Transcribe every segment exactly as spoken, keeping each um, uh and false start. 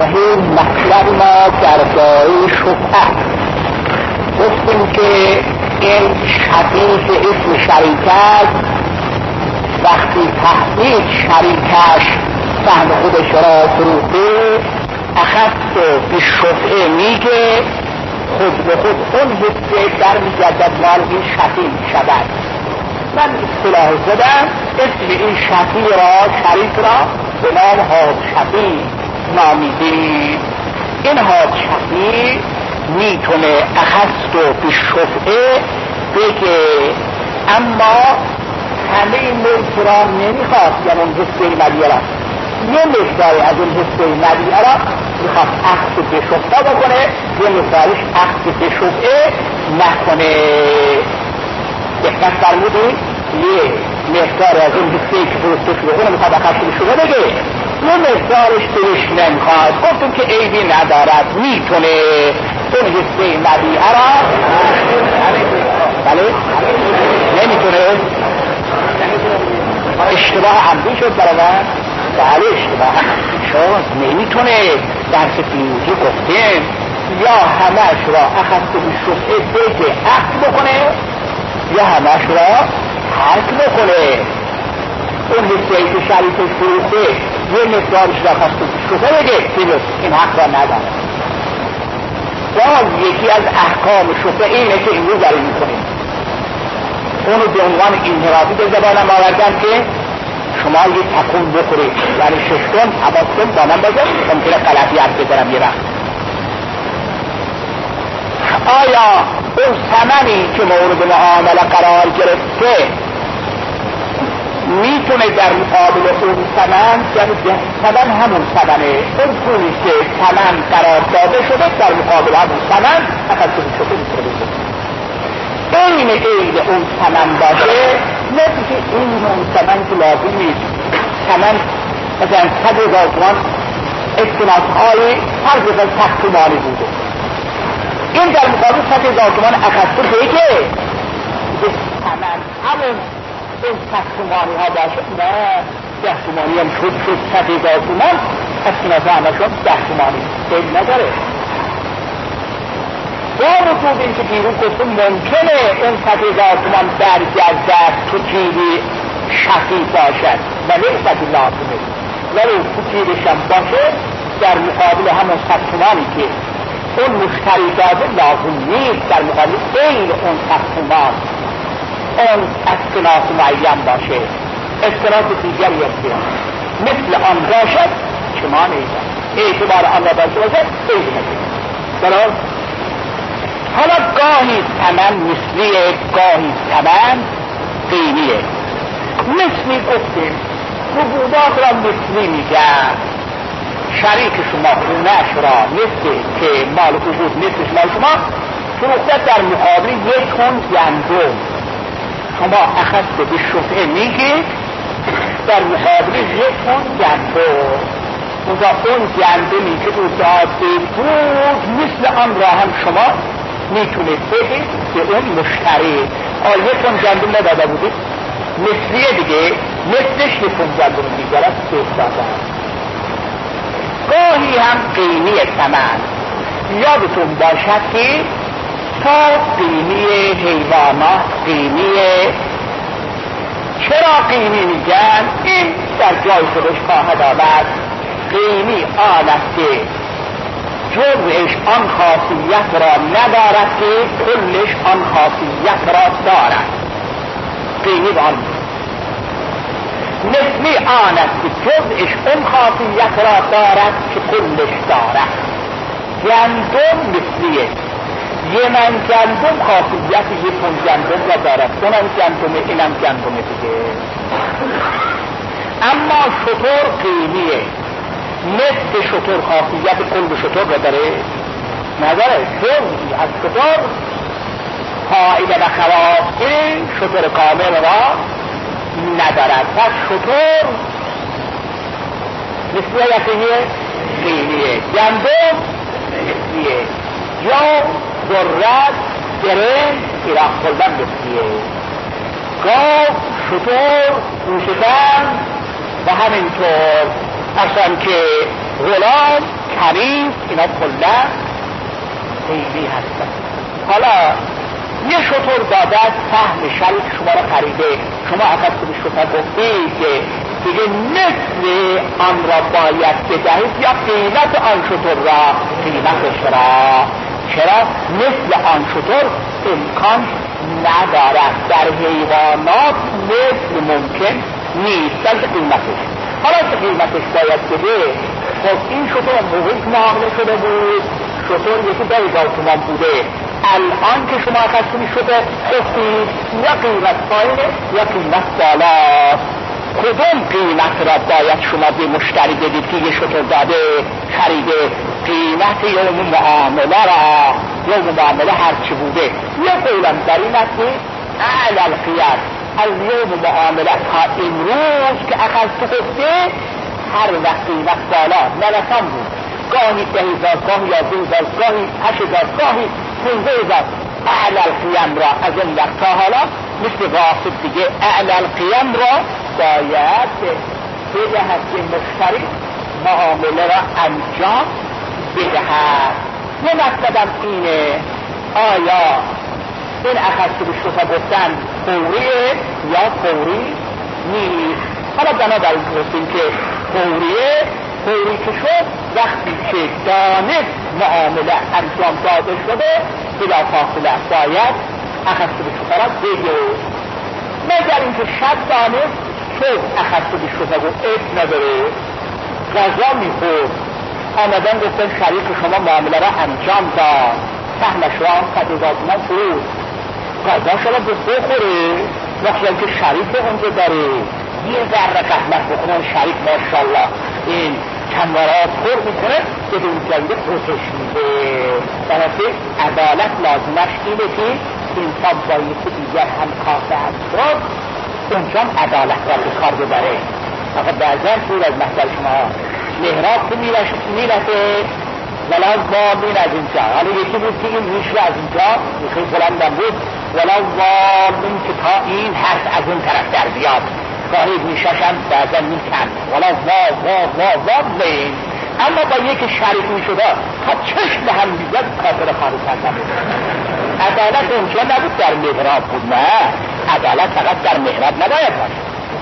و مطلب ما درباره شفعه گفتیم که این شفیع که اسم شریک است وقتی تحقیق شریکش سهم خودش را فروخته اخذت به شفعه میگه خود به خود اون حصه در میگردد مال این شفیع شود. من اصطلاح زدم اسم این شفیع را شریک را به نام حاج شفیع نامیدیم. این حاج شفیع میتونه اخذت به شفعه بگه، اما همه این ملک را نمیخواد، یعنی اون حصه مدیه را یه مقداری از اون حصه مدیه را میخواد اخذ به شفعه بکنه، یه مقدارش اخذ به شفعه نکنه. دقت فرمودید؟ یه مقدار از اون حصه که فرسته شده اون میخواد اخذ به شفعه بگه، یه مقدارش دلش نمیخواد. گفتم که عیبی ندارد، میتونه اون حصه مدیه را بله نمیتونه. اشتباه عمدی شد برای من؟ بله اشتباه عمدی شد. نمیتونه. درس پیروزی گفتیم یا همش را اخذت به شفعه بگه عقد بکنه یا همش را حرک بکنه. اون حصه ای که شریکش فروخته یه مقدارش را اخذت به شفعه بگه این حق را نداره. باز یکی از احکام شفعه اینه که امروز داریم میکنیم، اونو به عنوان انحرافی به زبانم آوردن که شما یه تکون بخورید، یعنی ششتون حواستون با من بزن ممکنه غلطی عرض بکنم یه وقت. آیا اون ثمنی که مورد معامله قرار گرفته میتونه در مقابل اون ثمن، یعنی ثمن همون ثمنه، اون پولی که ثمن قرار داده شده در مقابل همون ثمن اخذ شده میتونه بزن این عید اون ثمن باشه، نفی که این اون ثمن که لازم نیست. ثمن مثلا صد هزار تومان اختلاف های هر جزا صد تومانی بوده، این در مقابل صد هزار تومان اخذته بگه ثمن همون اون صد تومانی ها باشه. نه ده تومانی هم شد شد صد هزار تومان اختلاف همه شد ده تومانی دل نداره. با وجود این که بیرون گفتم ممکنه اون صد هزار تومان برگردد تو جیبی شفیع باشد و نیست لازمه، ولی تو جیبش هم باشه در مقابل همون صد تومانی که اون مشتری داده لازم نیست در مقابل این اون صد تومان اون اسکناس معین باشه. اسکناس دیگری اختیار مثل آن باشد که ما نیست اعتبار آن را باشه باشد این نگید. حالا گاهی ثمن مثلیه، گاهی ثمن قیمیه. مثلی گفتیم وجودات را مثلی میگن. شریک شما خونهش را مثل که مال وجود مثل مال شما فروخته در مقابل یک تن گندم، شما اخذت به شفعه میگید در مقابل یک تن گندم، اونجا اون گندمی که او داده بود مثل آن را هم شما میتونید بگید که اون مشتری آیتون گندم نداده بودید مثلیه دیگه، مثلش یکون گندم دیگر است که داده. گاهی هم قیمی ثمن یادتون باشد که تا قیمی حیوانات قیمیه. چرا قیمی میگن؟ این در جای خودش خواهد آورد. قیمی آن است که جزءش آن خاصیت را ندارد که کلش آن خاصیت را دارد. قیمی آن مثلی آن است که جزءش اون خاصیت را دارد که کلش دارد. گندم مثلیه، یه من گندم خاصیت یک من گندم را دارد، اونم گندمه اینم گندمه دیگه. اما شطور قیمیه، مثل شطور خاصیت کل شطور را داره نداره. جزئی از شطور فایده و خواص شطور کامل را ندارد. پس شطور مثل یقینیه قیمیه، گندم مثلیه، یا ذرت گرم ایران خلدن مثلیه، گاو شطور روشتن و همینطور اصلا که غلام کنیز، اینا کلا غیبی هستن. حالا یه شطور داده از سهم شریک شما را خریده، شما اخذ به شطور گفتید که دیگه مثل آن را باید بدهید یا قیمت آن شطور را قیمتش را. چرا؟ مثل آن شطور امکان ندارد، در حیوانات مثل ممکن نیست در قیمتش. حالا که قیمتش باید بده، خب این شطور موقعی که معامله شده بود شطور یکی ده هزار تومان بوده، الان که شما خستونی شده خستید یا قیمت پایینه یا قیمت بالاست. کدوم قیمت را باید شما به مشتری بدید که یه شطور داده خریده؟ قیمت یوم معامله را، یوم معامله هرچی بوده. یه قولم در این است که اعلی القیمت از یوم معامله تا امروز که اخذ تو گفته هر وقت قیمت بالا نلسان بود، گاهی ده هزار، گاهی یازده هزار، گاهی هشت هزار، گاهی پونزده هزار. اعلی القیم را از این وقت تا حالا مثل واسط دیگه اعلی القیم را باید بدهد که مشتری معامله را انجام بدهد. یه مطلبم اینه، آیا این اخذ به شطور گفتن فوریه یا فوری نیست؟ حالا بنابراین گفتیم که فوریه، فوری که شد وقتی که دانست معامله انجام داده شده بلافاصله باید اخذ به شطور را بده، مگر اینکه شب دانست شد اخذ به شطور گفت ات نداره، غذا میخورد، آمدن گفتن شریک شما معامله را انجام داد، سهمش را صد هزار تومان فرود، غذا شما بخوره، وقتی که شریک اونجا داره یه ذره قهمت بکنه شریک ماشاءالله این کنوارات خور میکنه بدون جنده خوشش میده. برای عدالت لازمش اینه که انسان با یکی دیگر هم کافه هست اونجا عدالت را به کار ببره. فقط بعضا طول از محضر شما مهراب که میرسه ولا ضالین از اینجا، حالا یکی بود که این ریش از اینجا خیلی بلندم بود، ولا ضالین که تا این هست از اون طرف در بیاد، گاهی ریشش هم بعضا میکن ولا وا وا وا ضالین. اما با یک شریک میشده تا چشم هم دیگر کافر خارج کردن. عدالت اونجا نبود در مهراب بود، نه، عدالت فقط در مهراب نباید باشه،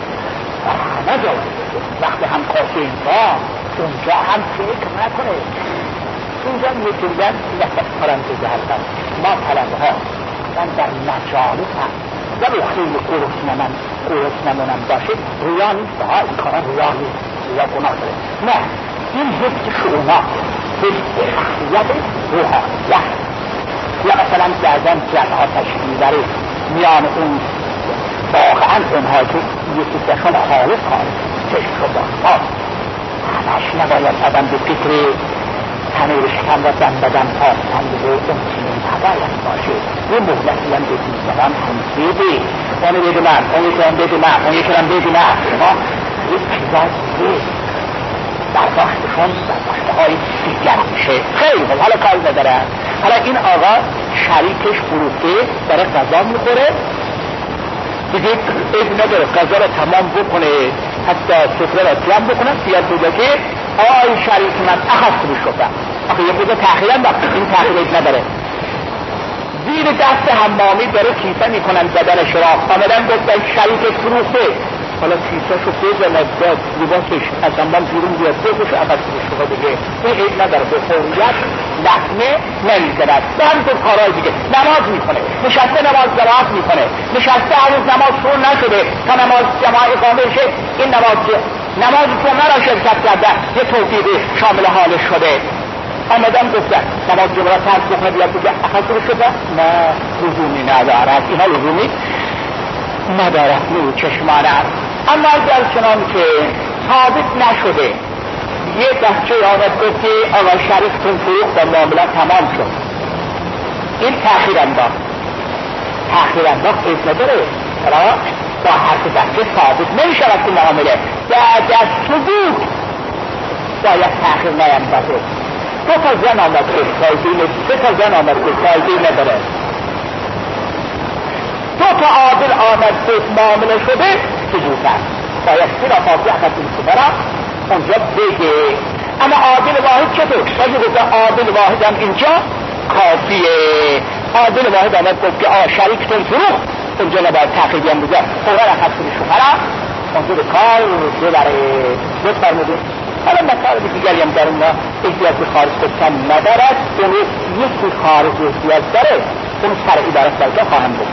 نجا وقتی هم کاسه اینجا اونجا هم فکر نکنه. اونجا میتونن وقت پرانتزه هستن ما طلبه ها من در مجالس هم ولو خیلی قرص نمن قرص نمونم باشه ریا نیست، ها این کارا ریا نیست، ریا گناه داره، نه، این حفظ شعونات حفظ شخصیت روحانیت. یا مثلا بعضا جمعها تشکیل داره میان اون واقعا اونها که یکی دشون خالص خالص چشم شده ها همش نباید آدم به فکر تنور شکم و دم بدم تا تنور اون چنین نباید باشه. یه مهلتی هم به دیگران هم بده، اونو بده من، اون یکی هم بده من، اون یکی هم بده من، شما یک چیزای بده برداشتشون برداشته های دیگر میشه. خیلی خوب، حالا کاری نداره. حالا این آقا شریکش فروخته داره غذا میخوره دیگه ایز نداره غذا را تمام بکنه، حتی سفره را جمع بکنه، بیاد بوده که آی شریک من اخذ رو شده آخه یه بوده تأخیرا وقت این تأخیر ایز نداره. زیر دست حمامی داره کیسه میکنن بدن شراف، آمدن گفتن شریکش فروخته، حالا کیسه شو بزند داد لباسش از حمام بیرون بیاد بکش اخذ رو شده دیگه این ایز نداره. به فوریت لحمه نمیزند به همینطور کارهای دیگه. نماز میکنه، نشسته نماز جماعت میکنه، نشسته هنوز نماز شروع نشده تا نماز جماعت اقامه شه، این نماز نمازی که مرا شرکت کرده یه توفیقی شامل حالش شده. آمدن گفتن نماز جماعت ترک بکنه بیاد بگه اخذ رو شده، نه لزومی ندارد، اینها لزومی ندارد نور چشمانه. اما اگر چنان که ثابت نشده یه بچه آمد گفت که آقا شریفتون فروخت و معامله تمام شد، این تأخیر انداخت، تأخیر انداخت ایز نداره، با حرف بچه ثابت نمی شود که معامله بعد از ثبوت باید تأخیر نیندازه. دو تا زن آمد که فایده نداره، سه تا زن آمد که فایده نداره، دو تا عادل آمد که معامله شده ثبوت است، باید سه را فاضی اخذ این سفره اونجا بگه اما عادل واحد چطور؟ باشه گفتن عادل واحد هم اینجا کافیه. عادل واحد هم گفت که آه شریکتون فروخت، اونجا نباید تحقیقی هم بوده خوبه را خط کنی شوهره اونجا به کار ببره. لطف فرمودید. حالا مسائل دیگری هم در اون احتیاج به خارج گفتن ندارد، اون یکی خارج احتیاج داره، اون سر عبارت برکه خواهم بود.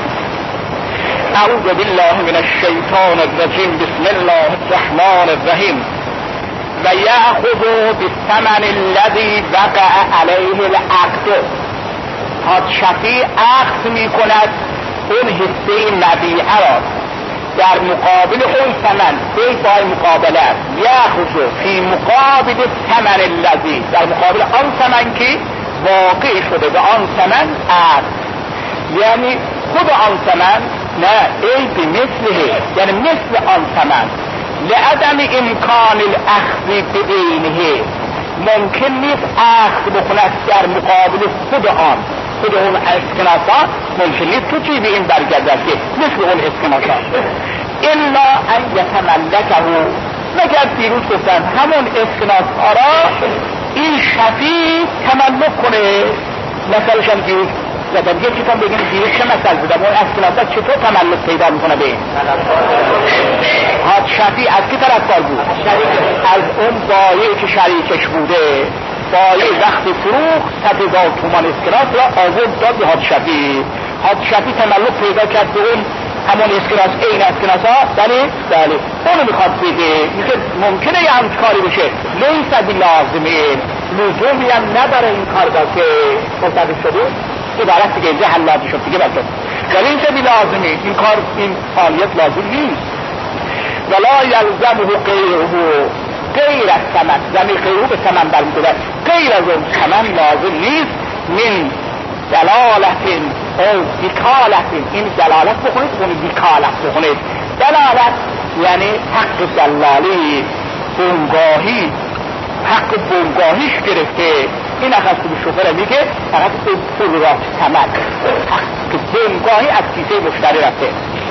اعوذ بالله من الشیطان الرجیم. بسم الله الرحمن الرحیم. و یأخذ بالثمن الذی وقع علیه العقد. پادشاهی عقد می کند اون حصه مبیعه را در مقابل اون ثمن، ای بای مقابله است. یأخذ فی مقابل ثمن الذی، در مقابل آن ثمن که واقع شده به آن ثمن عقد، یعنی خود آن ثمن نه، ای به مثله، یعنی مثل آن ثمن. لعدم امکان الاخذ بعینه، ممکن نیست اخذ بکند در مقابل خود آن، خود اون اسکناسا ممکن نیست تو چی به این برگردد که مثل اون اسکناسا. الا ان یتملکه، مگر دیروز گفتن همون اسکناسا را این شفیع تملک کنه. مثلش هم دیروز زدن یکی کن بگیم دیروز چه مثل بودم، اون اسکناسا چطور تملک پیدا میکنه به این حاد شفیع؟ از کی طرف کار بود؟ از اون بایعی که شریکش بوده. بایع وقتی فروخ صد هزار تومان اسکناس را آورد داد به حاد شفیع. حاد شفیع تملک پیدا کرد به اون همون اسکناس، این اسکناس ها. بله بله اونو میخواد بده. میگه ممکنه یه همچه کاری بشه، لیس بلازمه، لزومی هم نداره این کار دا که مستقل شده. عبارت دیگه اینجا حلاتی شد دیگه بلکن لیس بلازمه، این کار این فعالیت لازم نیست. ولا یلزمه غیره، غیر از ثمن، یعنی غیره به ثمن برمی‌گردد، غیر از اون ثمن لازم نیست. من دلالت او وکالت، این دلالت بخونید اون وکالت بخونید. دلالت یعنی حق دلالی، بنگاهی، حق بنگاهیش گرفته. این اخص به شوفر میگه فقط به فرورات ثمن، حق بنگاهی از کیسه مشتری رفته.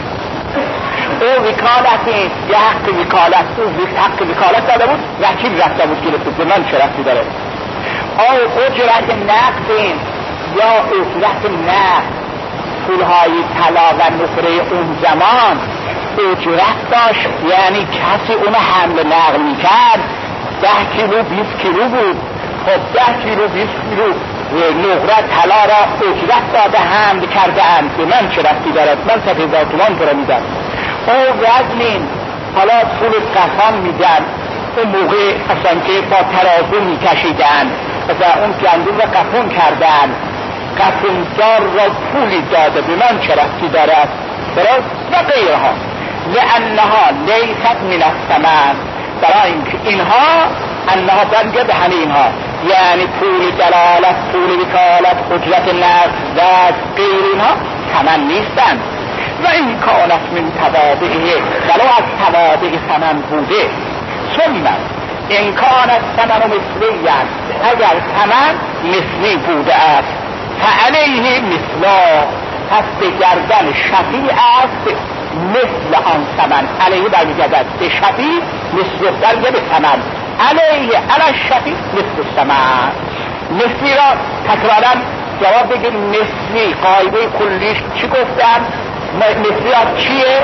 او وکالت، یه حق وکالت، او حق وکالت داده بود، وکیل رفته بود گرفته، به من چه رفتی داره. او اجرت نقد، یا اجرت نقد، پولهای طلا و نقره اون زمان اجرت داشت، یعنی کسی اون حمل نقل میکرد ده کیلو بیست کیلو بود. خب ده کیلو بیست کیلو نقره طلا را اجرت داده حمل کرده اند، به من چه رفتی دارد، من صد هزار تومان تو را میدم. او وزنین، حالا پول قسم میدن، اون موقع اصلا که با ترازو میکشیدن، مثلا اون گندم را قفون کردن، قفوندار را پولی داده، به من چه رفتی دارد برای و غیرها. لانها لیست من الثمن، برای اینکه اینها انها برگه به همه اینها، یعنی پول دلالت، پول وکالت، اجرت نقد و غیر اینها ثمن نیستند. و این کانت من توابعه، ولو از توابع ثمن بوده. ثم این کانت ثمن مثلی، اگر ثمن مثلی بوده است، فعلیه مثلا، پس به گردن شفیع است مثل آن ثمن. علیه برمیگردد به شفیع، مثل درگه به ثمن. علیه علی شفیع مثل ثمن. مثلی را تکرارا جواب بگید. مثلی قاعده کلیش چی گفتن؟ مثلی ها چیه؟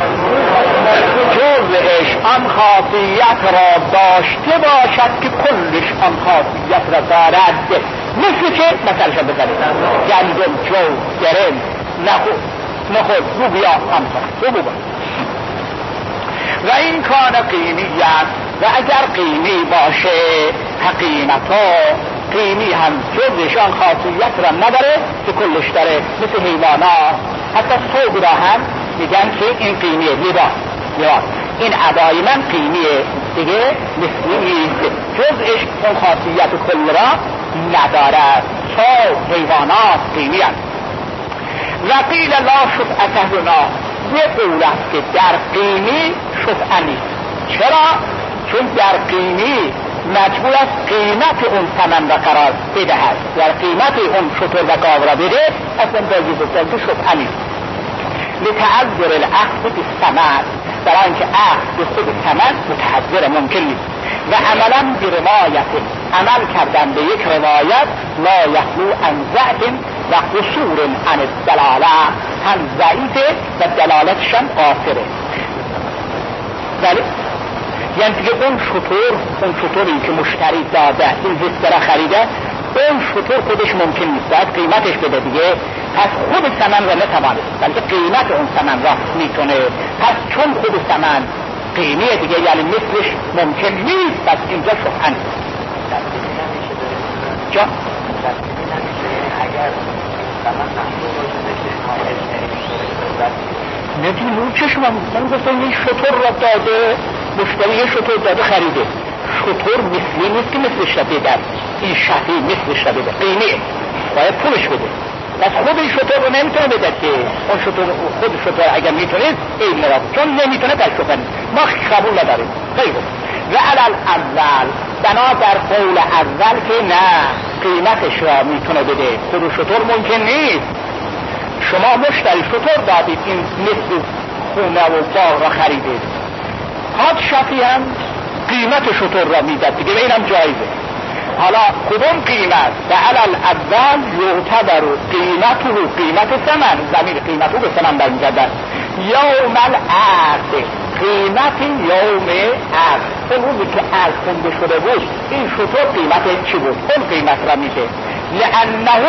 جزءش آن خاصیت را داشته باشد که کلش آن خاصیت را دارد. مثل چه؟ مثلش بزنید. گندم، جو، گرم، نخود، نخود، لوبیا، همسا لوبیا. و این کان قیمیت، و اگر قیمی باشه، قیمتا قیمی هم جزش آن خاصیت را نداره که کلش داره، مثل حیوانات. حتی صوب را هم میگن که این قیمیه، لباس، لباس این عبای من قیمیه دیگه، مثلی نیست، جزش اون خاصیت کل را نداره. صوب، حیوانات قیمی هست. و قیل لا شفعته هنا، یه قول است که در قیمی شفعه نیست. چرا؟ چون در قیمی مجبور است قیمت اون ثمن را قرار بدهد، در قیمت اون شتر و گاو را بده، اصلا باید بگذارد که شفعه نیست. لتعذر الاخذ بالثمن، برای اینکه عقل به خود ثمن متحضر ممکن نیست و عملا برمایت عمل کردن به یک روایت لا یخلو عن ضعف و قصور عن الدلاله، هم ضعیفه و دلالتش هم قاصره. ولی یعنی دیگه اون شطور اون شطوری که مشتری داده این زستره خریده اون شطور خودش ممکن نیست، باید قیمتش بده دیگه. پس خود ثمن را نتوانه بلکه قیمت اون ثمن را میتونه. پس چون خود ثمن قیمه دیگه یعنی مثلش ممکن نیست، پس اینجا شبهه نیست. جا اگر ثمن محصول باشه بشه نمیدونی اون چه شما من گفتم این شطور را داده مشتری یه شطور داده خریده، شطور مثلی نیست که مثل شده در این شفی مثل شده در قیمه باید پولش بده. پس خود این شطور رو نمیتونه بده که اون شطور خود شطور اگر میتونه این مرا چون نمیتونه پس شطور ما قبول نداریم خیلی. و علال اول بنا در قول اول که نه قیمتش را میتونه بده، خود شطور ممکن نیست. شما مشتری شطور دادید این مثل خونه و باغ را خریدید، حاد شفی هم قیمت شطور را میداد دیگه اینم جایزه. حالا کدوم قیمت؟ به علال اول یعتبر قیمته قیمت ثمن، زمین قیمته به ثمن برمیگردد. یوم العقد قیمت یوم عقد، اون روزی که عقد خونده شده بود این شطور قیمت چی بود اون قیمت را میده. لانه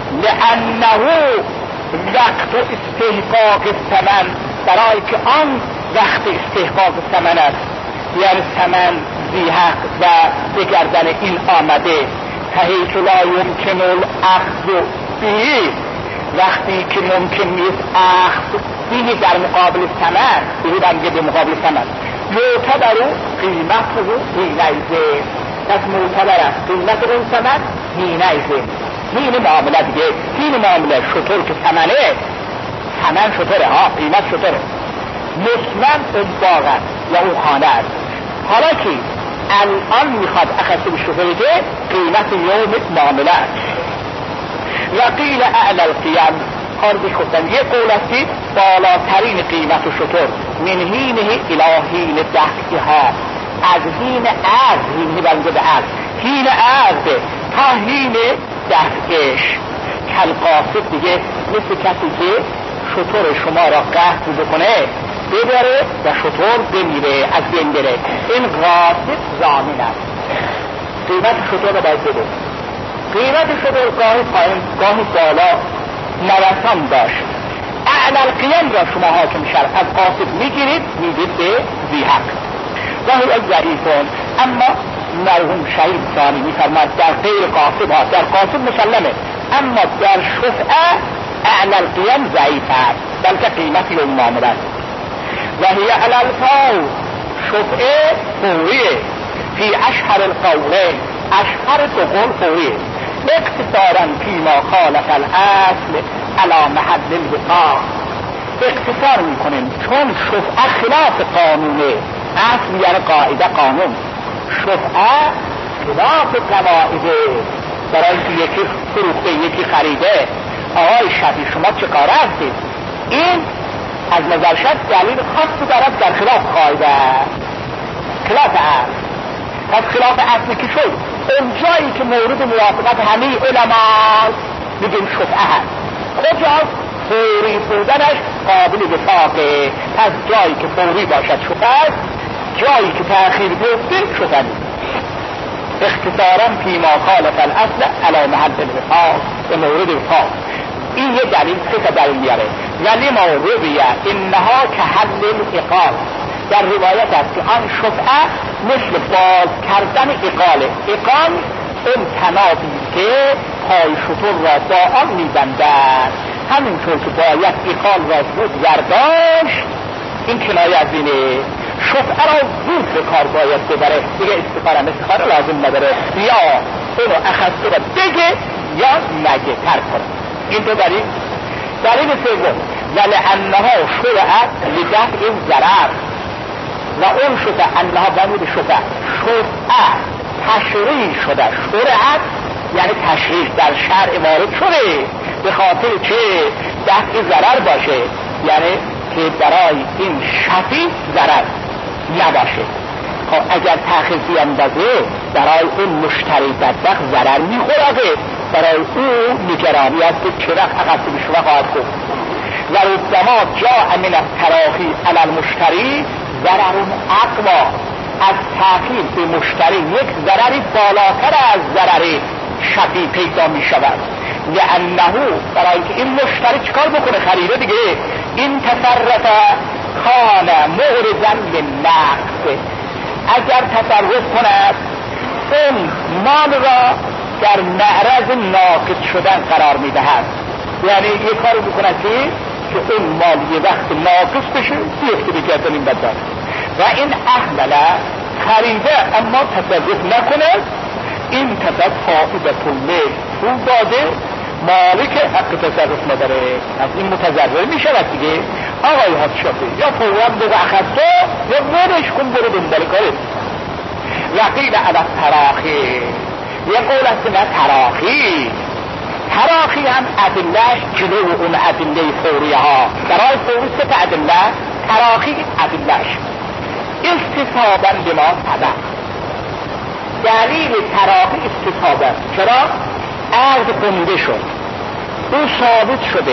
لانه وقت استحقاق ثمن، برای که آن وقت استحقاق ثمن است، یعنی ثمن ذی حق و بگردن این آمده. فحیث لا یمکن الاخذ به، وقتی که ممکن نیست اخذ به در مقابل ثمن، به در به مقابل ثمن معتبر قیمته حینئذ، پس معتبر است قیمت اون ثمن حینئذ. این معامله دیگه، این معامله شطور که ثمنه، ثمن شطوره ها، قیمت شطوره، مسلم اون باغ است یا اون خانه است. حالا که الان میخواد اخذ به شطوری که قیمت یوم معامله است. و قیل اعلی القیم، خارجش گفتن یه قول است که بالاترین قیمت شطور من حینه الی حین دفعها، از حین عرض، حین بنده به عرض، حین عرض تا حین دفعش. کالقاصد دیگه مثل کسی که شطور شما را قصد بکنه ببره و شطور بمیره از بین بره، این قاصد ضامن است. قیمت شطور را باید بده. قیمت شطور گاهی پایین گاهی بالا نوسان داشت. اعلی القیم را شما حاکم شرع از قاصد میگیرید میدید به ذی حق و هو ضعیفون. اما مرحوم شهید ثانی میفرماد در غیر قاصد ها، در قاصد مسلمه، اما در شفعه اعلی القیم ضعیف است بلکه قیمتی اون معامله است. و هی علی الفور، شفعه فوریه، فی اشهر القولین، اشهر دو قول فوریه، اقتصارا فیما خالف الاصل علی محل الوقاع. اقتصار میکنیم چون شفعه خلاف قانونه، اصل یعنی قاعده قانون، شفعه خلاف قواعده. برای اینکه یکی فروخته یکی خریده، آقای شفی شما چه کاره هستید؟ این از نظر شد دلیل خاصی دارد در خلاف قاعده، خلاف اصل. پس خلاف اصلی که شد اون جایی که مورد موافقت همه علما میگیم شفعه هست. کجاست؟ فوری بودنش قابل وفاقه. پس جایی که فوری باشد شفعه است، جایی که تأخیر بیفته شفعه نیست. اختصارا فیما خالف الاصل علی محل الوفاق، به مورد وفاق. این یه دلیل سه دلیل میاره. ولی ما رویه انها که حل الاقال، در روایت است که آن شفعه مثل باز کردن اقاله. اقال اون تنابی که پای شطور را با آن میبندد، همینطور که باید اقال را زود برداشت، این کنایه از اینه. شفعه را زود به کار باید ببره، دیگه استخاره استخاره لازم نداره، یا اونو اخذته را بگه یا نگه ترک کنه. این تو دلیل. دلیل سوم ولانها شرعت لدفع ضرر، و اون شفعه انها بمود شفعه شفعه تشریع شده. شرعت یعنی تشریع در شرع وارد شده به خاطر چه؟ دفع ضرر باشه، یعنی که برای این شفیع ضرر نباشه. خب اگر تأخیر بیاندازه برای اون مشتری بدبخت ضرر میخوره، برای او نگرانی است که چه وقت عقب به شما خواهد گفت. و ربما جاء من التراخی علی المشتری ضرر اقوا، از تأخیر به مشتری یک ضرری بالاتر از ضرر شفیع پیدا می شود. لأنه برای اینکه این مشتری چکار بکنه؟ خریده دیگه. این تصرف کان معرضا للنقص، اگر تصرف کند اون مال را در معرض ناقص شدن قرار می دهد. یعنی یک کار بکنه که که اون مال یه وقت ناقص بشه بیفته به گردن این بدبخت. و این احمل خریده اما تصرف نکنه، این تصرف فائده پوله پول داده، مالک حق تصرف نداره، از این متضرر می شود دیگه. آقای حد شده یا فورا بگو اخذتو یا ورش کن برو دنبال کاره. وقیل علی تراخی، یه قول است نه تراخی، تراخی هم ادلهش جلو اون ادله فوریه ها. برای فوری سه تا ادله، تراخی ادلهش استصحابا بما سبق. دلیل تراخی استصحابا، چرا؟ عقد خونده شد، او ثابت شده،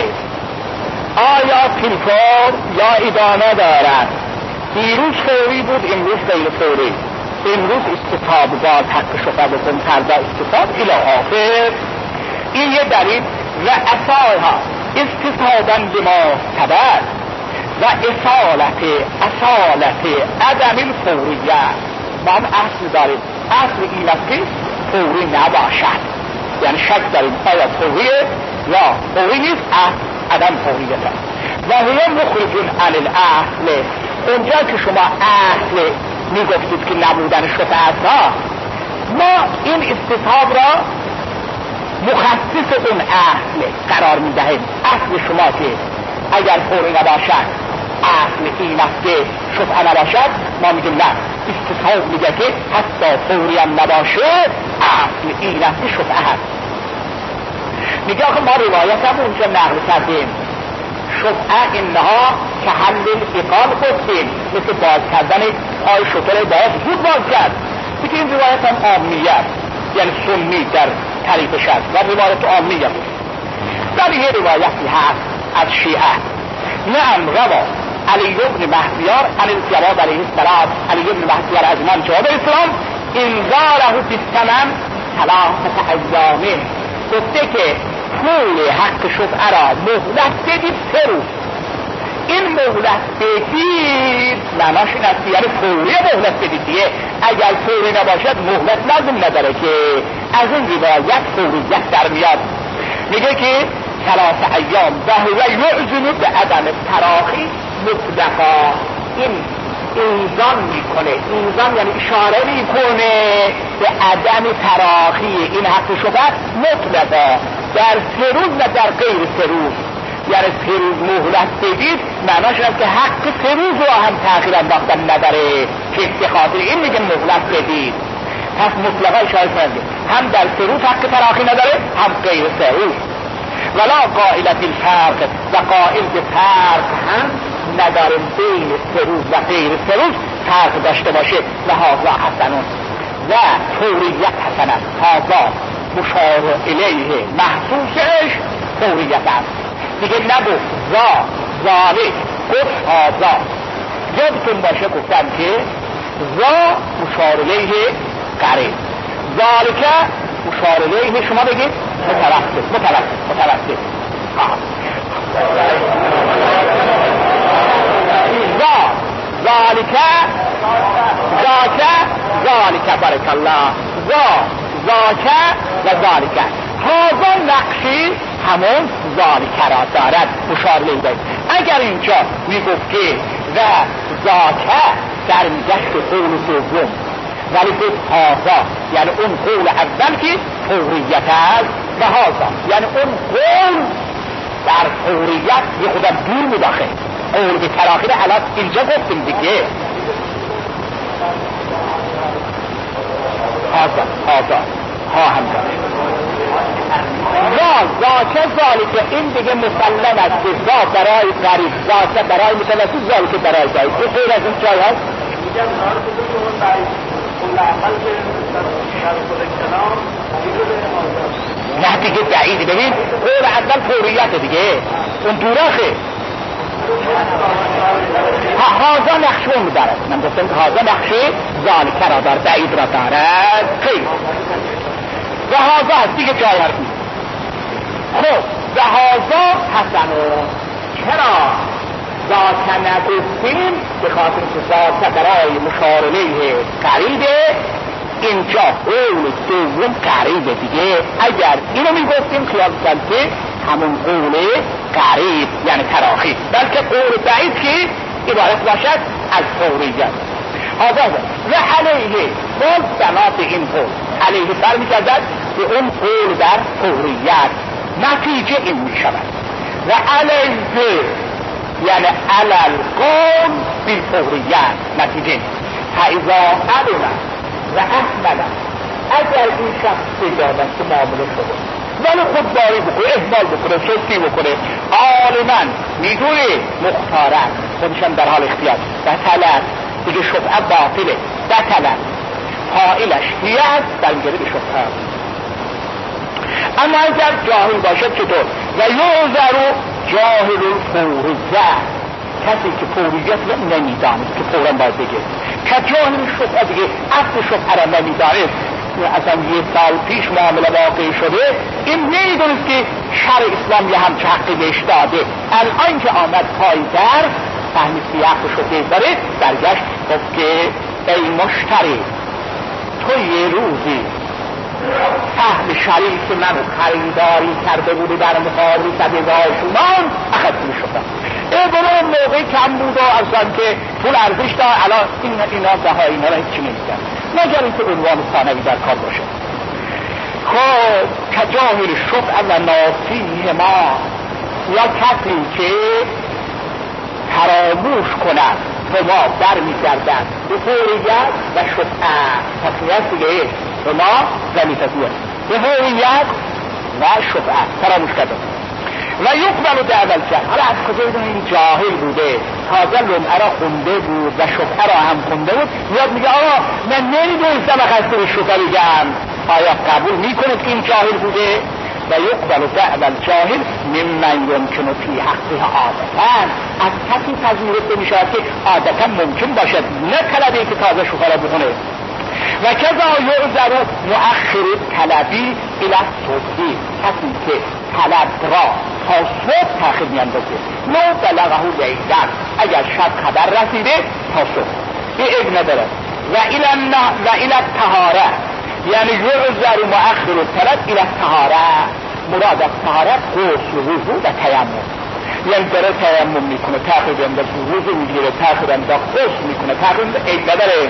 آیا تلفار یا ادامه دارد؟ دیروز فوری بود، امروز غیر فوری، امروز استصحاب باز حق شفا بکن، فردا استصحاب الی آخر. این یه دلیل. و اصالها استصحابا بما سبق و اصالت اصالت عدم الفوریه. ما هم اصل داریم، اصل این است که فوری نباشد، یعنی شک داریم آیا فوریه یا فوری نیست، عدم فوریت است. و هی مخرجون عن الاصل، اونجا که شما اصل میگفتید که نبودن شفاعت ها، ما این استصحاب را مخصص اون اصل قرار میدهیم. اصل شما که اگر فوری نباشد اصل این است که شفاعت نباشد، ما میگیم نه، استصحاب میگه که حتی فوری هم نباشه اصل این است که شفاعت. میگه آخه ما روایت هم اونجا نقل کردیم، شفعه اینها که حل اقال گفتیم، مثل باز کردن پای شطور باز زود باز کرد. میگه این روایت هم عامیت، یعنی سنی در طریقش هست و روایت عامیت بود. در یه روایتی هست از شیعه، نعم روا علی ابن مهدیار علی الجواد علیه السلام، علی ابن مهدیار از من جواد اسلام انذاره بالثمن ثلاثه ایام، گفته که پول حق شفعه را مهلت بدید سه روز. این مهلت بدید معناش این است یعنی فوری مهلت بدید دیگه، اگر فوری نباشد مهلت لازم نداره که از این روایت فوریت در میاد. میگه که ثلاثه ایام و هو یعزم به عدم تراخی مطلقا. این ایزان میکنه، ایزان یعنی اشاره میکنه به عدم تراخی این حق شفاعت مطلقا در سه روز و در غیر سه روز. یعنی سه روز مهلت بدید معناش است که حق سه روز رو هم تأخیر انداختن نداره، که به خاطر این میگه مهلت بدید. پس مطلقا اشاره کنه هم در سه روز حق تراخی نداره، هم غیر سه روز. ولا قائلت الفرق، و قائل به فرق هم نداره بین سه روز و غیر سه روز فرق داشته باشه. و هذا حسنون و فوریت حسن است. هذا مشار الیه محسوسش فوریت است. دیگه نگفت زا ذالک، گفت هذا. یادتون باشه گفتم که زا مشار الیه قریب، ذالک مشار الیه شما بگید متوسط متوسط متوسط. زا ذالک ذاک ذالک بارک الله، زا ذاک و ذالک. هذا نقشی همون ذالک را دارد، مشار الیه. اگر اینجا میگفت که و ذاک در میگشت قول دوم، ولی گفت هذا یعنی اون قول اول که فوریت است، و هذا یعنی اون قول در فوریت یه خودم دور میداخل. قول به تراخیر الان اینجا گفتیم دیگه. هذا هذا ها هم داره. ذا واقع ذالک این دیگه مسلم است که ذا برای غریب، ذا برای متوسط، ذالک برای ضعیف. این غیر از این جای هست؟ میگم کار خودتون برای کل عمل که در خود کلام نه دیگه بعید. ببین قول اول فوریت دیگه اون دوراخه. هازا نقشه می دارد. من گفتم که هازا نقشه ذالک را دارد، بعید را دارد خیلی و هازا هست دیگه جای حرف نیست. خب و هازا حسنون. چرا ذاک نگفتیم؟ به خاطر که ذاک برای مشارله قریبه، اینجا قول دوم قریبه دیگه. اگر اینو میگفتیم خیال کنید که همون قول قریب یعنی تراخی، بلکه قول بعید که عبارت باشد از فوریت. هذا و علیه باز بنا به این قول علیه بر میگردد به اون قول در فوریت. نتیجه این میشود و علیه یعنی علل قول بی فوریت. نتیجه فاذا علم و احمل، اگر این شخص بگردن که معامله شده ولی خودداری بکنه، احمال بکنه، سستی بکنه، عالماً میدونه مختارن خودشم در حال اختیار بطلت دیگه شفعه باطله، بطلت حائلش هیه است بنگره به شفعه. اما اگر جاهل باشد چطور؟ و یعذر جاهل الفوریه، کسی که فوریت رو نمیدانست که فوراً باید بگه، که جاهل شفعه دیگه اصل شفعه را نمیدانست، اصلا یه سال پیش معامله واقع شده، این نمیدونست که شرع اسلام یه همچه حقی بهش داده. الان که آمد پای در فهمید که حق شده داره، برگشت گفت که ای مشتری، تو یه روزی اهل شریف منو خریداری کرده بودی در مقابل صدقه‌های شما، اخذتون شدم. ای برای موقعی کم بود و اصلا که پول ارزش دار، الان این اینا بهای اینا را هیچی نمیدن، مگر اینکه عنوان ثانوی در کار باشه. خب کجاهل شفع و ناسیه ما، یا کسی که فراموش کند و ما در میگردن به فوریت و شفعه تصمیت دیگه و ما زمیتتیه به فوریت و شفعه فراموش کرده و یقبل دعوال کرد. حالا از کجا بدون این جاهل بوده، تازه لمعه را خونده بود و شفعه را هم خونده بود، یاد میگه آقا من نمیدونستم اخسته به شفعه بگم. آیا قبول میکنید که این جاهل بوده؟ و یقبل دعوال جاهل ممن یمکن فی حقه عادتا، از کسی پذیرفته میشود که عادتا ممکن باشد نه طلبی که تازه شفعه را بخونه. و کذا یعذر مؤخر طلبی الی الصبح، کسی که طلب را تا صبح تأخیر میاندازه، لو بلغه لیلا، اگر شب خبر رسیده تا صبح به ابن نداره. و الی و الی الطهاره، یعنی یعذر مؤخر طلب الی الطهاره، مراد از طهارت غسل، وضو و تیمم. یعنی داره تیمم میکنه تأخیر میاندازه، وضو میگیره تأخیر میاندازه، غسل میکنه تأخیر میاندازه، نداره.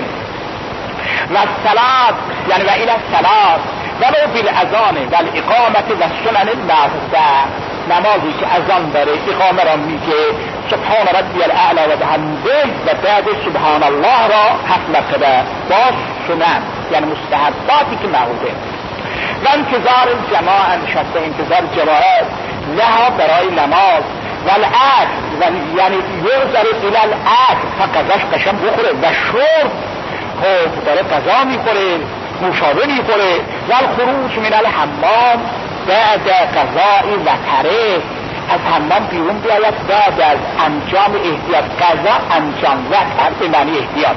و الصلاة یعنی و الی الصلاة ولو بالاذان و الاقامت و سنن المعهوده، نمازی که اذان داره اقامه را میگه سبحان ربی الاعلی و بحمده و بعد سبحان الله را هفت مرتبه با سنن یعنی مستحباتی که معهوده. و انتظار الجماعه، نشسته انتظار جماعت لها برای نماز و الاکل و یعنی یعذر الی الاکل تا غذاش قشنگ بخوره و شرب، خب داره غذا میخوره نوشابه میخوره و الخروج من الحمام بعد غذای وتره، از حمام بیرون بیاید بعد از انجام احتیاج. غذا انجام وتر به معنی احتیاج،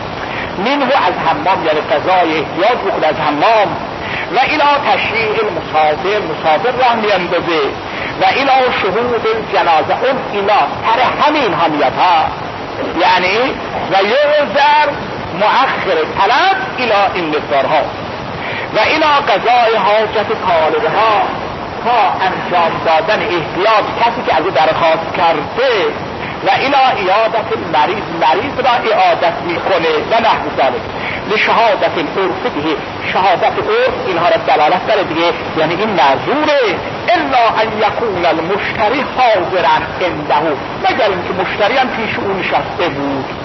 منه از حمام یعنی غذای احتیاج بخوره از حمام. و الی تشریع المسافر، مسافر راه میاندازه. و الی شهود الجنازه، اون اینا تر همین همیت ها، یعنی و یعذر مؤخر طلب الى این مقدارها و الى قضای حاجت طالبها، تا انجام دادن احتیاج کسی که از او درخواست کرده. و الى عیادت مریض، مریض را اعادت میکنه و نحو ذلک. لشهادت العرف به، شهادت عرف اینها را دلالت داره دیگه، یعنی این معذوره. الا ان یکون المشتری حاضرا عنده، مگر اینکه مشتری هم پیش اون نشسته بود.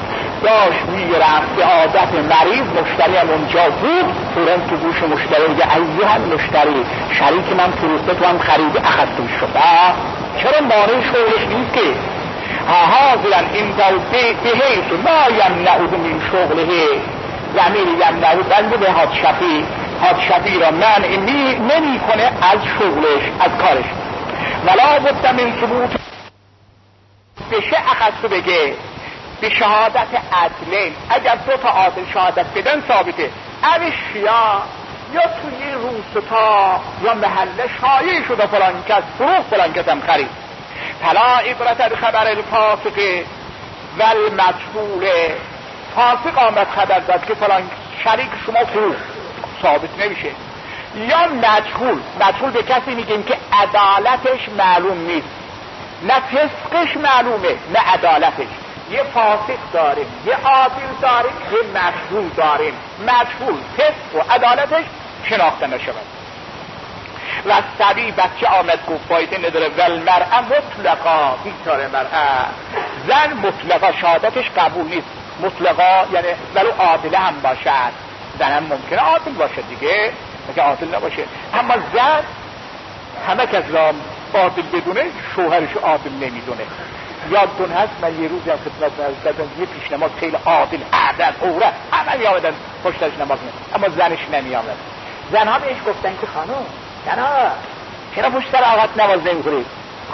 داشت میرفت به عادت مریض، مشتری هم اونجا بود، فوراً تو گوش مشتری میگه ایها المشتری، شریک من فروخته تو هم خریدی، اخذتو شد. چرا مانع شغلش نیست که حاضرا این دو بحیث لا یمنعه من شغله، زمیر یمنعه بنده به حاد شفی، حاد شفی را منع نمی کنه از شغلش، از کارش. ولا بد من ثبوت بشه اخذتو بگه به شهادت عدلین، اگر دو تا عادل شهادت بدن ثابته، اوشیا یا توی روستا یا محله شایع شده فلان کس فروخ فلان کس هم خرید. فلا عبرت خبر الفاسق و المجهول، فاسق آمد خبر داد که فلان شریک شما فروخ، ثابت نمیشه. یا مجهول، مجهول به کسی میگیم که عدالتش معلوم نیست، نه فسقش معلومه نه عدالتش. یه فاسق داریم، یه عادل داریم، یه مجهول داریم. مجهول فسق و عدالتش شناخته نشود. و سبی بچه آمد گفت فایده نداره. ول مرأه مطلقا، بیچاره مرأه، زن مطلقا شهادتش قبول نیست. مطلقا یعنی ولو عادله هم باشد، زنم ممکنه عادل باشه دیگه، مگه عادل نباشه. اما زن همه کس را عادل بدونه، شوهرش عادل نمیدونه. یادتون هست من یه روزی هم خدمت دادم یه پیش نماز خیلی عادل، عدل، عورت، همه می آمدن پشتش نماز می، اما زنش نمی آمد. زنها بهش گفتن که خانم زنها چرا پشت سر آقات نماز نمی کنید؟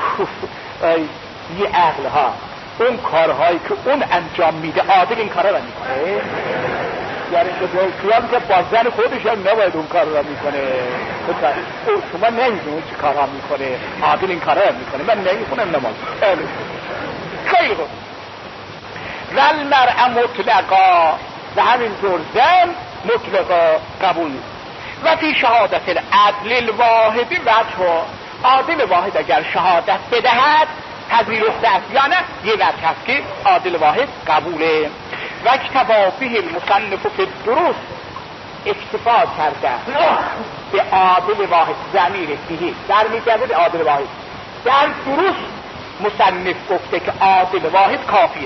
یه عقل ها اون کارهایی که اون انجام میده عادل این کارا را میکنه، یعنی خیال که با زن خودش هم نباید اون کار را میکنه. شما نمیدونید چه کارها میکنه، عادل این کارا را میکنه، من نمیخونم نماز. خیلی خوب. ول مرء مطلقا، و همینطور زن مطلقا قبول. و فی شهادت العدل الواحد وجه، عادل واحد اگر شهادت بدهد پذیرفته است یا نه، یه وجه هست که عادل واحد قبوله. و اکتفا به المصنف فی الدروس، اکتفا کرده به عادل واحد، ضمیر فیه در میگرده به عادل واحد. در دروس مصنف گفته که عادل واحد کافیه.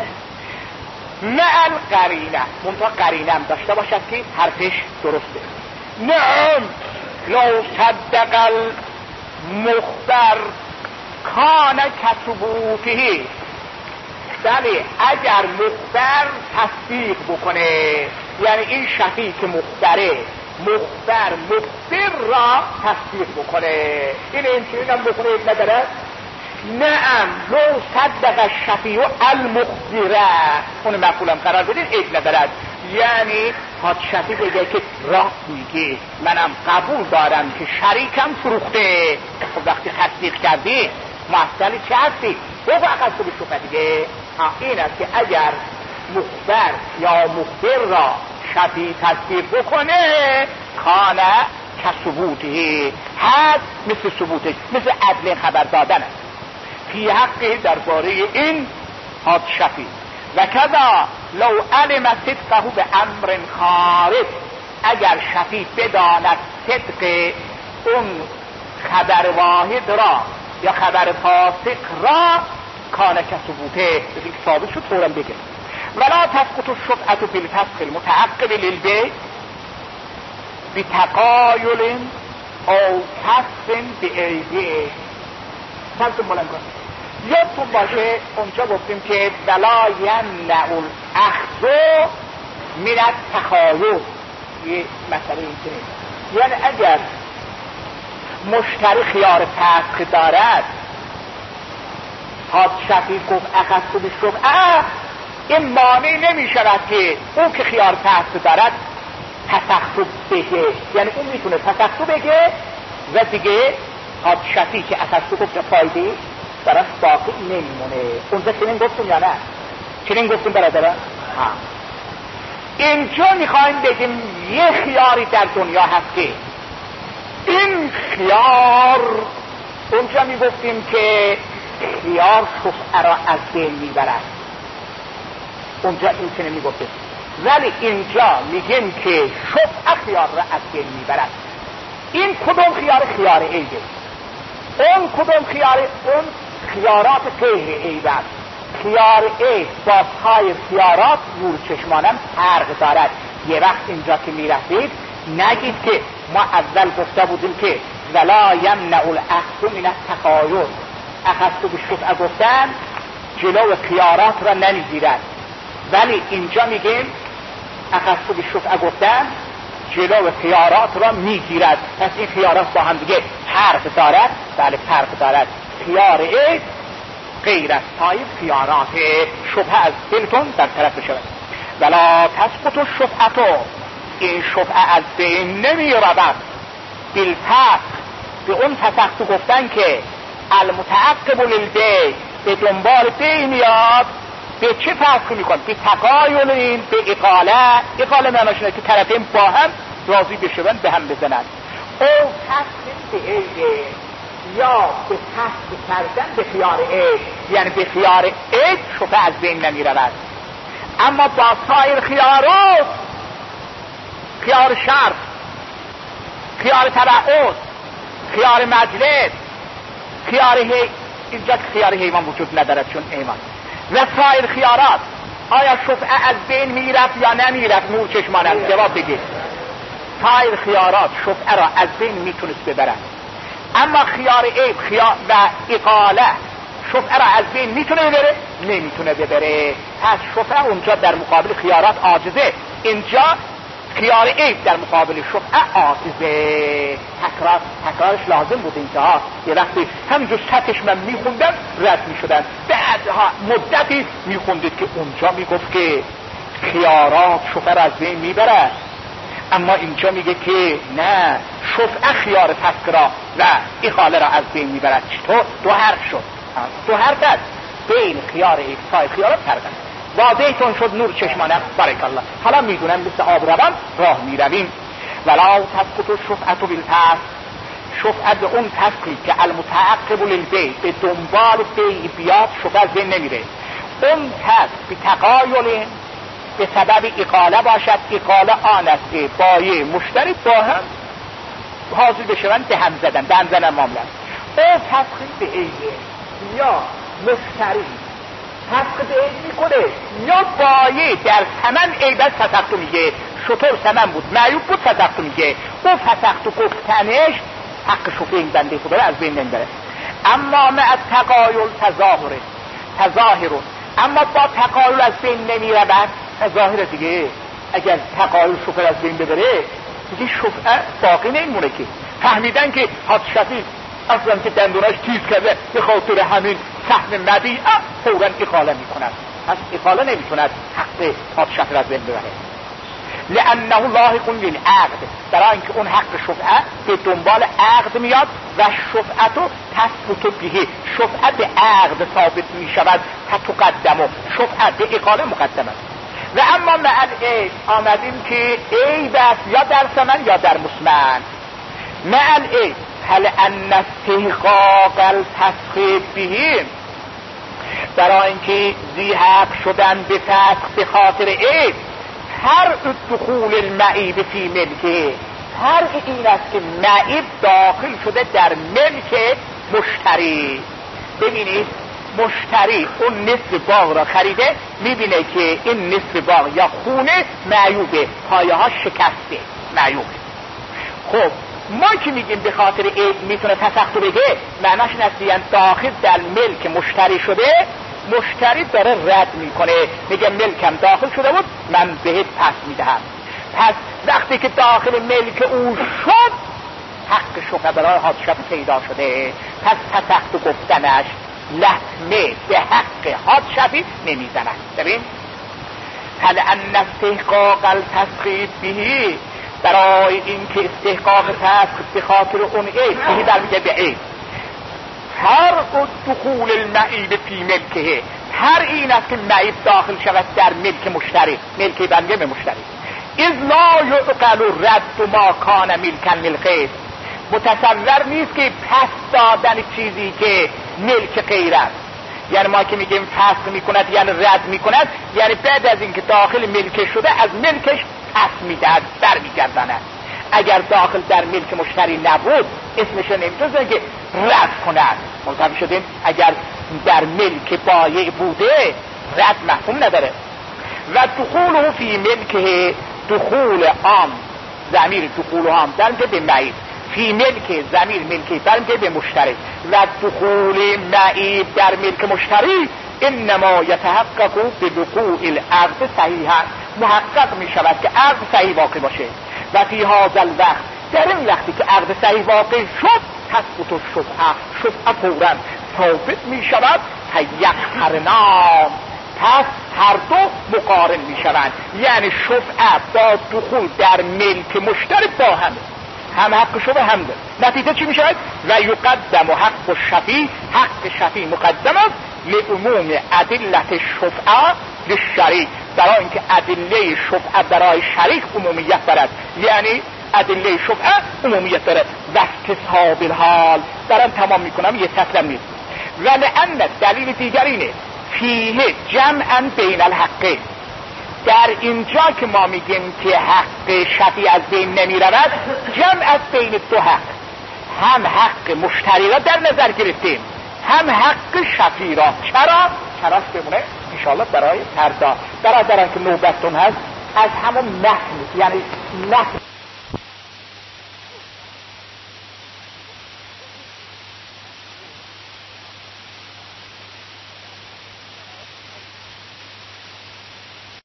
نه القرینه، منطقه قرینه هم داشته باشد که حرفش درسته. نعم لو صدق المخبر کان کثبوته، بله اگر مخبر تصدیق بکنه، یعنی این شفیع که مخبره، مخبر مخبر را تصدیق بکنه، این این هم بکنه یک نداره. نعم لو صدق الشفیع المخبره، اون مقولم قرار بدین عیب ندارد. یعنی ها شفیع بگه که راست میگه، منم قبول دارم که شریکم فروخته. خب وقتی تصدیق کردی معطل چه هستی؟ بگو اقل تو بشوفه دیگه. این است که اگر مخبر یا مخبر را شفیع تصدیق بکنه، کانه که ثبوته هست مثل ثبوتش، مثل عدل خبر دادن است فی حقه درباره این حاد شفیع. و کذا لو علم صدقه به امر خارج، اگر شفیع بداند صدق اون خبر واحد را یا خبر فاسق را، کانه که ثبوته بزید ثابت شد فورا بگه. ولا تسقط الشفعة بالفسق المتعقب للبيع بتقایل او کسب بعیبه. سمتون بلند کن. یادتون باشه اونجا گفتیم که ولا یمنع الاخذ من التخایل، یه مسئله اینطوری، یعنی اگر مشتری خیار فسخ دارد، حاد شفیع گفت اخذت بالشفعة، این مانع نمی شود که اون که خیار فسخ دارد تسخط بگه، یعنی اون میتونه تسخط بگه و دیگه حاد شفیع که اخذت گفت فایده براش باقی نمیمونه. اونجا چنین گفتیم یا نه؟ چنین گفتیم برادران؟ ها اینجا میخوایم بگیم یه خیاری در دنیا هست که این خیار، اونجا میگفتیم که خیار شفعه را از بین میبرد، اونجا این چنین میگفتیم، ولی اینجا میگیم که شفعه خیار را از بین میبرد. این کدوم خیار؟ خیار عیبه. اون کدوم خیار؟ اون خیارات غیر عیب است. خیار عیب با سایر خیارات نور چشمانم فرق دارد. یه وقت اینجا که میرسید نگید که ما اول گفته بودیم که ولا یمنع الاخذ من التقایل، اخذت بالشفعه گفتن جلو خیارات را نمیگیرد، ولی اینجا میگیم اخذت بالشفعه گفتن جلو خیارات را میگیرد. پس این خیارات با هم دیگه فرق دارد. بله فرق دارد. خیار عیب غیر از سایر خیارات شبهه از دلتون در طرف شود. ولا تسقط الشفعه، این شفعه از بین نمی رود بالفسق، به اون فسخت گفتن که المتعقب للبیع به دنبال بیع میاد. به چه فسخ میکن؟ به تقایل، به اقاله. اقاله معناش اینه که طرفین با هم راضی بشون به هم بزنن. او فسخ به عیب یا به فسخ کردن به خیار عیب، یعنی به خیار عیب شفعه از بین نمی رود. اما با سایر خیارات، خیار شرط، خیار تبعود، خیار مجلس، خیار هی... اینجا خیار حیوان وجود ندارد چون ایمان و سایر خیارات، آیا شفعه از بین میرفت یا نمیرفت؟ نور چشمانم جواب بگید. سایر خیارات شفعه را از بین میتونست ببرد، اما خیار عیب خیار و اقاله شفعه را از بین میتونه ببره؟ نمیتونه ببره. پس شفعه اونجا در مقابل خیارات عاجزه، اینجا خیار عیب در مقابل شفعه عاجزه. تکرار تکرارش لازم بود. اینجا یه وقتی همینجور سطحش من میخوندم رد میشدن، بعدها مدتی میخوندید که اونجا میگفت که خیارات شفعه را از بین میبره، اما اینجا میگه که نه، شفعه خیار فسق را و اقاله را از بین میبرد. چطور؟ دو حرف شد، دو حرف است بین خیار عیب سایر خیارات فرق است. واضحتون شد نور چشمانم؟ بارک الله. حالا میدونم مثل آب روان راه میرویم. ولا تسقط الشفعه بالفسق، شفعه به اون فسقی که المتعقب للبیع به دنبال بیع بیاد شفعه از بین نمیره. اون فسق به تقایل به سبب اقاله باشد. اقاله آن است که بایع مشتری با هم حاضر بشوند به هم زدن، به هم زدن معامله. او فسقی به عیب یا مشتری فسق به عیب میکنه یا بایع در ثمن عیب از فسخت میگه، شطور ثمن بود معیوب بود فسخت میگه، او فسخت گفتنش حق شفعه این بنده خدا از بین نمیبره. اما مع تقایل تظاهره تظاهرون، اما با تقایل از بین نمیرود. ظاهره دیگه، اگر تقایل شفعه از بین ببره دیگه شفعه باقی نمیمونه. که فهمیدن که حد شفیع اصلا که دندوناش تیز کرده به خاطر همین سهم مبیع فوراً اقاله میکند. پس اقاله نمیتوند حق حد شفیع از بین ببره، لانه لاحق للعقد، برای اینکه اون حق شفعه به دنبال عقد میاد و شفعه تو تثبت به، شفعه به عقد ثابت میشود. تقدم شفعه به اقاله مقدم است. و اما مع العیب آمدیم که عیب است یا در ثمن یا در مسمن. مع العیب هل ان استحقاق الفسخ به، برای اینکه ذی حق شدن به فسخ به خاطر عیب، هر دخول المعیب فی ملکه، هر این است که معیب داخل شده در ملک مشتری. ببینید مشتری اون نصف باغ را خریده، میبینه که این نصف باغ یا خونه معیوبه، پایه ها شکسته معیوبه. خب ما که میگیم به خاطر عیب میتونه فسخت بگه، معناش این است یعنی داخل در ملک مشتری شده، مشتری داره رد میکنه، میگه ملکم داخل شده بود من بهت پس میدهم. پس وقتی که داخل ملک او شد حق شفعه برای حادثه پیدا شده، پس فسخت گفتنش لطمه به حق حادثه نمیزنن. ببین هل ان استحقاق الفسخ به، برای این که استحقاق فسخ به خاطر اون عیب بهی در میگه به عیب، هر دخول المعیب فی ملکه، هر این است که معیب داخل شود در ملک مشتری، ملک بنده به مشتری. اذ لا یعقل رد ما کان ملکا للغیر، متصور نیست که پس دادن چیزی که ملک غیر است. یعنی ما که میگیم فسخ میکند یعنی رد میکند، یعنی بعد از اینکه داخل ملک شده از ملکش پس میدهد، برمیگرداند. اگر داخل در ملک مشتری نبود اسمش نمیتونه که رد کند. متوجه شدیم؟ اگر در ملک بایع بوده رد مفهوم نداره. و دخوله فی ملکه دخول عام، ضمیر دخول عام در میگه به معیب، فی ملک ضمیر ملکی در میگه به مشتری، و دخول معیب در ملک مشتری انما یتحقق بوقوع العقد صحیحا، محقق می شود که عقد صحیح واقع باشه. و فی هذا الوقت، در این وقتی که عقد صحیح واقع شد تثبت الشفعه، شفعه فورا ثابت می شود. فیقترنا، پس هر دو مقارن می شوند، یعنی شفعه با دخول در ملک مشترک با هم هم حق شده هم ده. نتیجه چی می شود؟ و یقدم حق الشفیع، حق شفیع مقدم است لعموم ادلت شفعه للشریک، برای اینکه ادله شفعه برای شریک عمومیت دارد، یعنی ادله شفعه عمومیت دارد. و استصحاب الحال دارم تمام میکنم، یه سطرم نیست. و لأن دلیل دیگر اینه فیه جمعا بین الحقه، در اینجا که ما میگیم که حق شفیع از بین نمی رود، جمع از بین دو حق، هم حق مشتری را در نظر گرفتیم هم حق شفیع را. چرا؟ چراش بمونه انشاءالله برای فردا. برادران که نوبتون هست از همون نحن، یعنی نحن